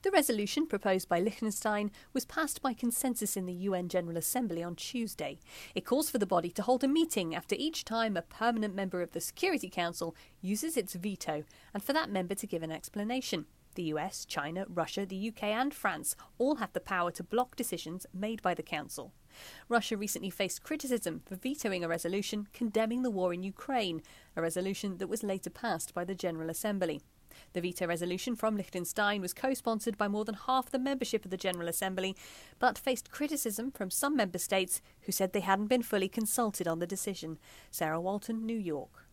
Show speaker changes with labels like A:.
A: The resolution proposed by Liechtenstein was passed by consensus in the UN General Assembly on Tuesday. It calls for the body to hold a meeting after each time a permanent member of the Security Council uses its veto, and for that member to give an explanation. The US, China, Russia, the UK and France all have the power to block decisions made by the Council. Russia recently faced criticism for vetoing a resolution condemning the war in Ukraine, a resolution that was later passed by the General Assembly. The veto resolution from Liechtenstein was co-sponsored by more than half the membership of the General Assembly, but faced criticism from some member states who said they hadn't been fully consulted on the decision. Sarah Walton, New York.